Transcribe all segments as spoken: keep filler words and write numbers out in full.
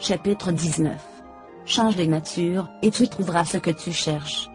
chapitre dix-neuf. Change les natures, et tu trouveras ce que tu cherches.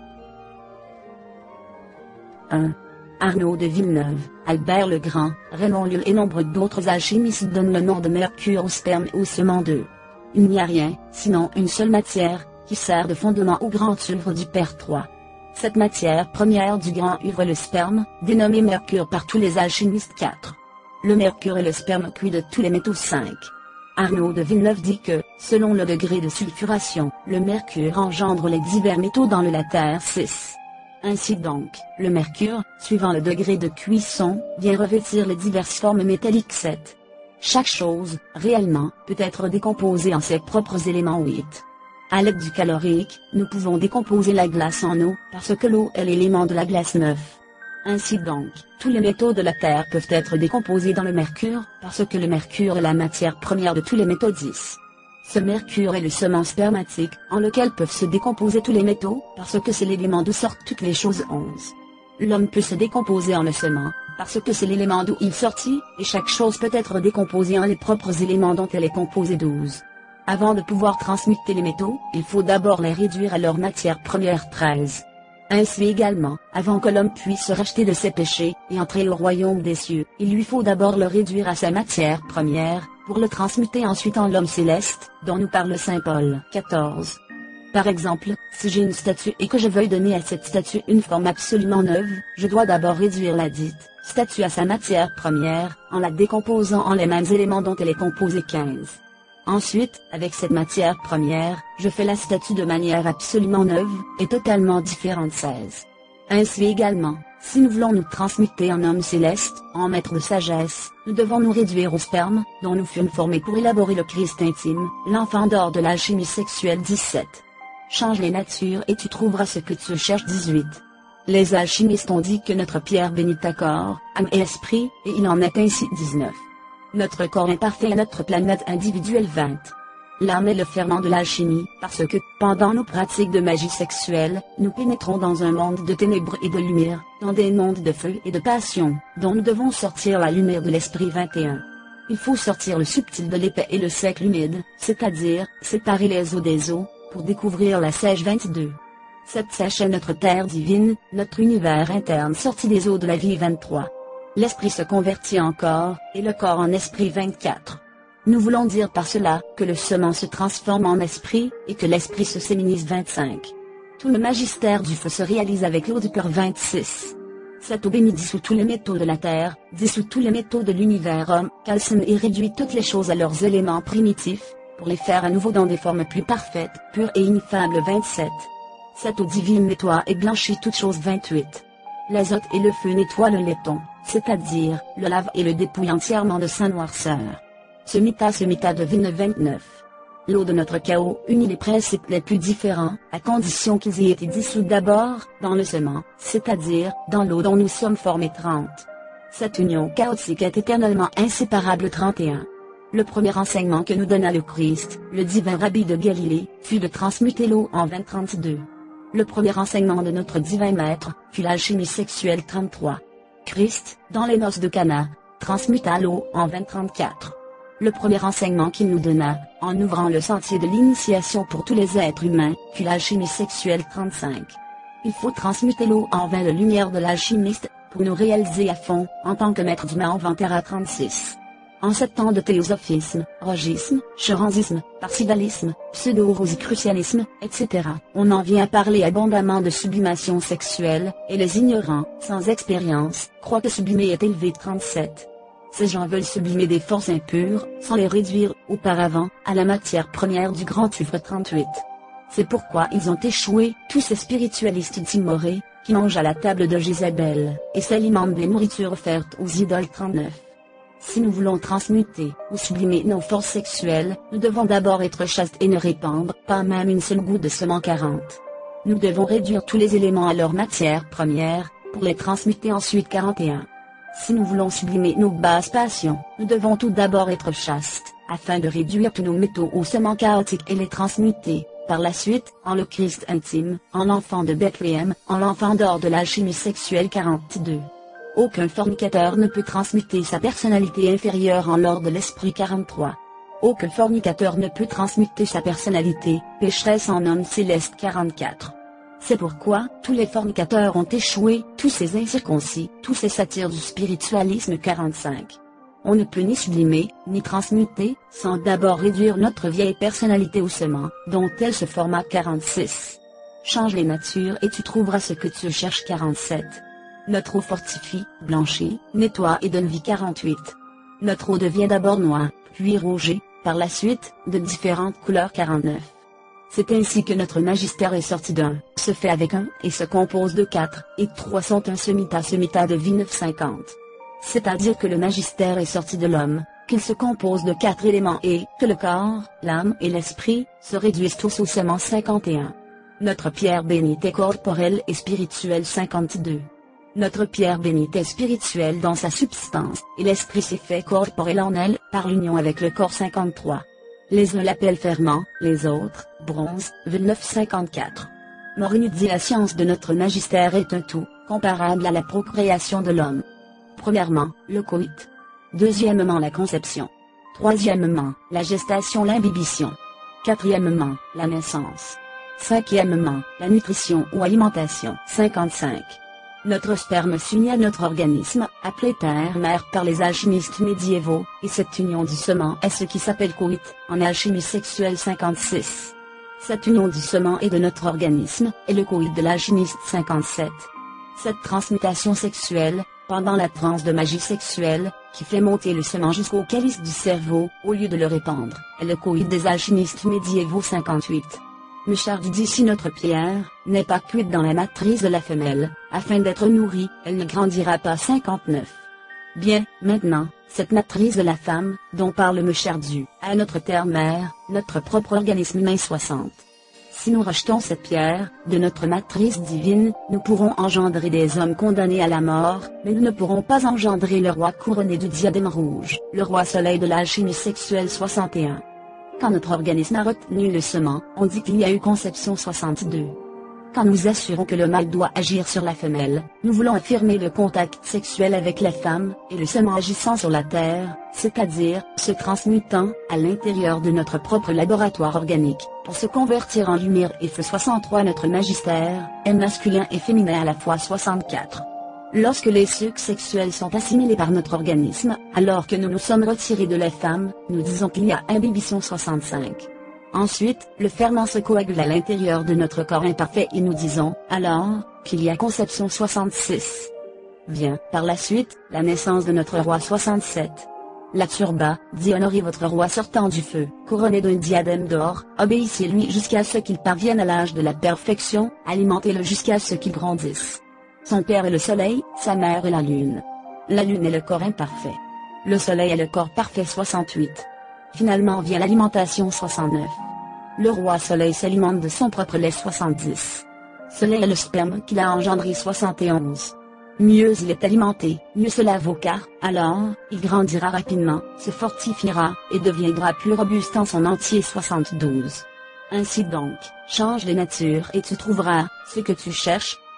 un. Arnaud de Villeneuve, Albert le Grand, Raymond Lull et nombre d'autres alchimistes donnent le nom de mercure au sperme et au semen d'œuf. Il n'y a rien, sinon une seule matière, qui sert de fondement au grand œuvre du Père trois. Cette matière première du grand œuvre est le sperme, dénommé mercure par tous les alchimistes quatre. Le mercure est le sperme cuit de tous les métaux cinq. Arnaud de Villeneuve dit que, selon le degré de sulfuration, le mercure engendre les divers métaux dans le la Terre six. Ainsi donc, le mercure, suivant le degré de cuisson, vient revêtir les diverses formes métalliques sept. Chaque chose, réellement, peut être décomposée en ses propres éléments huit. À l'aide du calorique, nous pouvons décomposer la glace en eau, parce que l'eau est l'élément de la glace neuf. Ainsi donc, tous les métaux de la Terre peuvent être décomposés dans le mercure, parce que le mercure est la matière première de tous les métaux dix. Ce mercure est le semen spermatique, en lequel peuvent se décomposer tous les métaux, parce que c'est l'élément d'où sortent toutes les choses onze. L'homme peut se décomposer en le semen, parce que c'est l'élément d'où il sortit, et chaque chose peut être décomposée en les propres éléments dont elle est composée douze. Avant de pouvoir transmuter les métaux, il faut d'abord les réduire à leur matière première treize. Ainsi également, avant que l'homme puisse se racheter de ses péchés, et entrer au royaume des cieux, il lui faut d'abord le réduire à sa matière première, pour le transmuter ensuite en l'homme céleste, dont nous parle saint Paul quatorze. Par exemple, si j'ai une statue et que je veuille donner à cette statue une forme absolument neuve, je dois d'abord réduire la dite statue à sa matière première, en la décomposant en les mêmes éléments dont elle est composée quinze. Ensuite, avec cette matière première, je fais la statue de manière absolument neuve, et totalement différente seize. Ainsi également, si nous voulons nous transmuter en homme céleste, en maître de sagesse, nous devons nous réduire au sperme, dont nous fûmes formés pour élaborer le Christ intime, l'enfant d'or de l'alchimie sexuelle dix-sept. Change les natures et tu trouveras ce que tu cherches dix-huit. Les alchimistes ont dit que notre pierre bénit à corps, âme et esprit, et il en est ainsi dix-neuf. Notre corps imparfait est notre planète individuelle vingt. L'âme est le ferment de l'alchimie, parce que, pendant nos pratiques de magie sexuelle, nous pénétrons dans un monde de ténèbres et de lumière, dans des mondes de feu et de passion, dont nous devons sortir la lumière de l'esprit vingt et un. Il faut sortir le subtil de l'épais et le sec l'humide, c'est-à-dire, séparer les eaux des eaux, pour découvrir la sèche vingt-deux. Cette sèche est notre terre divine, notre univers interne sorti des eaux de la vie vingt-trois. L'esprit se convertit en corps, et le corps en esprit vingt-quatre. Nous voulons dire par cela, que le semen se transforme en esprit, et que l'esprit se séminise vingt-cinq. Tout le magistère du feu se réalise avec l'eau du cœur vingt-six. Cette eau bénit dissout tous les métaux de la terre, dissout tous les métaux de l'univers homme, calcine et réduit toutes les choses à leurs éléments primitifs, pour les faire à nouveau dans des formes plus parfaites, pures et ineffables vingt-sept. Cette eau divine nettoie et blanchit toutes choses vingt-huit. L'azote et le feu nettoient le laiton, c'est-à-dire, le lave et le dépouille entièrement de sa noirceur. Semita semita devine vingt-neuf. L'eau de notre chaos unit les principes les plus différents, à condition qu'ils aient été dissous d'abord, dans le semen, c'est-à-dire, dans l'eau dont nous sommes formés trente. Cette union chaotique est éternellement inséparable trente et un. Le premier enseignement que nous donna le Christ, le divin Rabbi de Galilée, fut de transmuter l'eau en vingt trente-deux. Le premier enseignement de notre divin maître, fut l'alchimie sexuelle trente-trois. Christ, dans les noces de Cana, transmuta l'eau en vingt trente-quatre. Le premier enseignement qu'il nous donna, en ouvrant le sentier de l'initiation pour tous les êtres humains, fut l'alchimie sexuelle trente-cinq. Il faut transmuter l'eau en vin de lumière de l'alchimiste, pour nous réaliser à fond, en tant que maître d'humain en Vantara trente-six. En sept temps de théosophisme, rogisme, charanzisme, parcivalisme, pseudo-rosicrucianisme, et cetera, on en vient à parler abondamment de sublimation sexuelle, et les ignorants, sans expérience, croient que sublimer est élevé trente-sept. Ces gens veulent sublimer des forces impures, sans les réduire, auparavant, à la matière première du grand œuvre trente-huit. C'est pourquoi ils ont échoué, tous ces spiritualistes timorés, qui mangent à la table de Jézabel, et s'alimentent des nourritures offertes aux idoles trente-neuf. Si nous voulons transmuter, ou sublimer nos forces sexuelles, nous devons d'abord être chastes et ne répandre, pas même une seule goutte de semen quarante. Nous devons réduire tous les éléments à leur matière première, pour les transmuter ensuite quarante et un. Si nous voulons sublimer nos basses passions, nous devons tout d'abord être chastes, afin de réduire tous nos métaux au semen chaotique et les transmuter, par la suite, en le Christ intime, en l'enfant de Bethléem, en l'enfant d'or de l'alchimie sexuelle quarante-deux. Aucun fornicateur ne peut transmuter sa personnalité inférieure en l'or de l'esprit quarante-trois. Aucun fornicateur ne peut transmuter sa personnalité, pécheresse en homme céleste quarante-quatre. C'est pourquoi tous les fornicateurs ont échoué, tous ces incirconcis, tous ces satires du spiritualisme quarante-cinq. On ne peut ni sublimer, ni transmuter, sans d'abord réduire notre vieille personnalité au cement, dont elle se forma quarante-six. Change les natures et tu trouveras ce que tu cherches quarante-sept. Notre eau fortifie, blanchit, nettoie et donne vie quarante-huit. Notre eau devient d'abord noire, puis rouge, par la suite, de différentes couleurs quarante-neuf. C'est ainsi que notre magistère est sorti d'un, se fait avec un, et se compose de quatre, et trois sont un semita semita de vie neuf cinquante. C'est-à-dire que le magistère est sorti de l'homme, qu'il se compose de quatre éléments et que le corps, l'âme et l'esprit, se réduisent tous au sement cinquante et un. Notre pierre bénite est corporelle et spirituelle cinquante-deux. Notre pierre bénite est spirituelle dans sa substance, et l'esprit s'est fait corporel en elle, par l'union avec le corps cinquante-trois. Les uns l'appellent ferment, les autres, bronze, vingt-neuf cinquante-quatre. Morinus dit la science de notre magistère est un tout, comparable à la procréation de l'homme. Premièrement, le coït. Deuxièmement la conception. Troisièmement, la gestation l'imbibition. Quatrièmement, la naissance. Cinquièmement, la nutrition ou alimentation cinquante-cinq. Notre sperme s'unit à notre organisme, appelé terre-mère par les alchimistes médiévaux, et cette union du sement est ce qui s'appelle coït, en alchimie sexuelle cinquante-six. Cette union du sement et de notre organisme, est le coït de l'alchimiste cinquante-sept. Cette transmutation sexuelle, pendant la transe de magie sexuelle, qui fait monter le sement jusqu'au calice du cerveau, au lieu de le répandre, est le coït des alchimistes médiévaux cinquante-huit. Muchard dit si notre pierre n'est pas cuite dans la matrice de la femelle, afin d'être nourrie, elle ne grandira pas cinquante-neuf. Bien, maintenant, cette matrice de la femme, dont parle Muchardu, à notre terre-mère, notre propre organisme humain soixante. Si nous rejetons cette pierre, de notre matrice divine, nous pourrons engendrer des hommes condamnés à la mort, mais nous ne pourrons pas engendrer le roi couronné du diadème rouge, le roi soleil de l'alchimie sexuelle soixante et un. Quand notre organisme a retenu le sement, on dit qu'il y a eu conception soixante-deux. Quand nous assurons que le mâle doit agir sur la femelle, nous voulons affirmer le contact sexuel avec la femme, et le sement agissant sur la terre, c'est-à-dire, se transmutant, à l'intérieur de notre propre laboratoire organique, pour se convertir en lumière et feu soixante-trois. Notre magistère, est masculin et féminin à la fois soixante-quatre. Lorsque les sucs sexuels sont assimilés par notre organisme, alors que nous nous sommes retirés de la femme, nous disons qu'il y a imbibition soixante-cinq. Ensuite, le ferment se coagule à l'intérieur de notre corps imparfait et nous disons, alors, qu'il y a conception soixante-six. Vient, par la suite, la naissance de notre roi soixante-sept. La turba, dit honorez votre roi sortant du feu, couronné d'un diadème d'or, obéissez-lui jusqu'à ce qu'il parvienne à l'âge de la perfection, alimentez-le jusqu'à ce qu'il grandisse. Son père est le soleil, sa mère est la lune. La lune est le corps imparfait. Le soleil est le corps parfait soixante-huit. Finalement vient l'alimentation soixante-neuf. Le roi soleil s'alimente de son propre lait soixante-dix. Ce lait est le sperme qu'il a engendré soixante et onze. Mieux il est alimenté, mieux cela vaut car, alors, il grandira rapidement, se fortifiera, et deviendra plus robuste en son entier soixante-douze. Ainsi donc, change de nature et tu trouveras, ce que tu cherches,